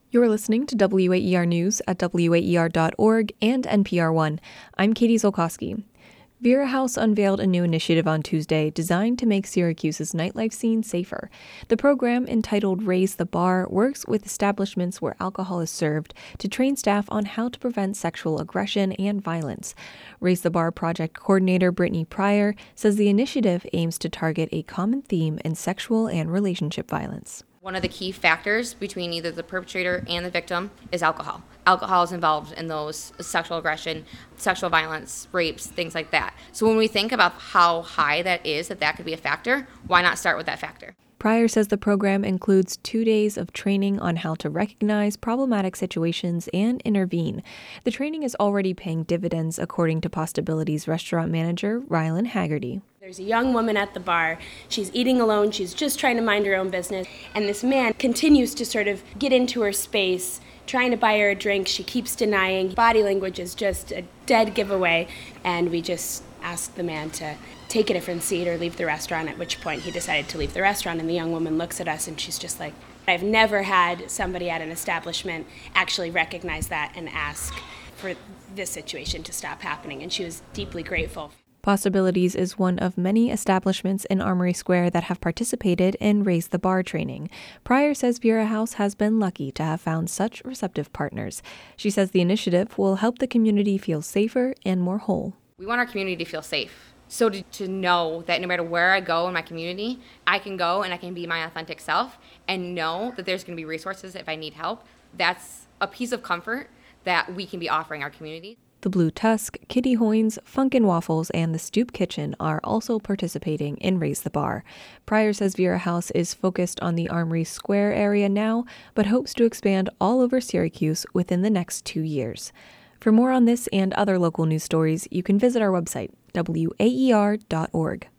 You're listening to WAER News at WAER.org and NPR One. I'm Katie Zolkowski. Vera House unveiled a new initiative on Tuesday designed to make Syracuse's nightlife scene safer. The program, entitled Raise the Bar, works with establishments where alcohol is served to train staff on how to prevent sexual aggression and violence. Raise the Bar project coordinator Brittany Pryor says the initiative aims to target a common theme in sexual and relationship violence. One of the key factors between either the perpetrator and the victim is alcohol. Alcohol is involved in those sexual aggression, sexual violence, rapes, things like that. So when we think about how high that is, that could be a factor, why not start with that factor? Pryor says the program includes 2 days of training on how to recognize problematic situations and intervene. The training is already paying dividends, according to Postability's restaurant manager, Rylan Haggerty. There's a young woman at the bar. She's eating alone. She's just trying to mind her own business. And this man continues to sort of get into her space, trying to buy her a drink. She keeps denying. Body language is just a dead giveaway. And we just asked the man to take a different seat or leave the restaurant, at which point he decided to leave the restaurant. And the young woman looks at us and she's just like, I've never had somebody at an establishment actually recognize that and ask for this situation to stop happening. And she was deeply grateful. Possibilities is one of many establishments in Armory Square that have participated in Raise the Bar training. Pryor says Vera House has been lucky to have found such receptive partners. She says the initiative will help the community feel safer and more whole. We want our community to feel safe. So to know that no matter where I go in my community, I can go and I can be my authentic self and know that there's going to be resources if I need help. That's a piece of comfort that we can be offering our community. The Blue Tusk, Kitty Hoynes, Funkin' Waffles, and the Stoop Kitchen are also participating in Raise the Bar. Pryor says Vera House is focused on the Armory Square area now, but hopes to expand all over Syracuse within the next 2 years. For more on this and other local news stories, you can visit our website, WAER.org.